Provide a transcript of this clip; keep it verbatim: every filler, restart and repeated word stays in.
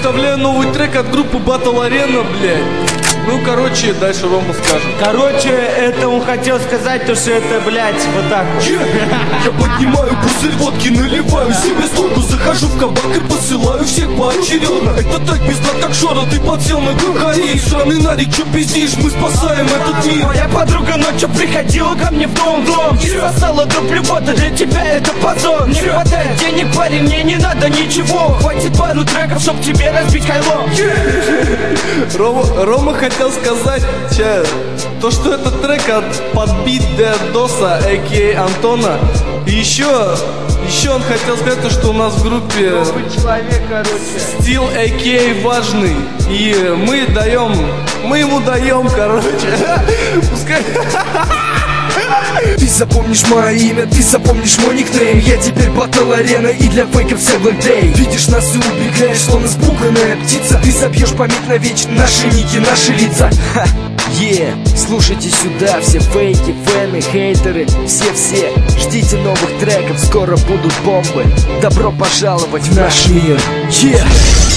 представляю новый трек от группы Battle Arena, блядь. Ну, короче, дальше Рома скажет. Короче, это он хотел сказать, то что это, блядь, вот так вот. Я поднимаю пузырь водки, наливаю себе столько, захожу в кабак и посылаю всех поочередно. Это так пизда, как Жора, ты подсел на гукари. Сраный Нарик, чё пиздишь, мы спасаем этот мир. Моя подруга ночью приходила ко мне в дом, дом и спасала дубль вода, для тебя это позор. Не хватает денег, парень, мне не надо ничего. Хватит пару треков, чтоб тебе разбить кайло. Рома, Рома хотел сказать, че, то, что это трек от подбит Доса, а.к.а. Антона. И еще, еще он хотел сказать то, что у нас в группе Новый человек, короче. Стил, а.к.а. Важный. И мы даем, мы ему даем, короче. Пускай... Ты запомнишь мое имя, ты запомнишь мой никнейм. Я теперь Battle Arena и для фейков все Black Day. Видишь нас и убегаешь, словно испуганная птица. Ты забьешь память навечно наши ники, наши лица. Е, yeah. Слушайте сюда, все фейки, фэны, хейтеры, все-все. Ждите новых треков, скоро будут бомбы. Добро пожаловать в наш мир. Yeah.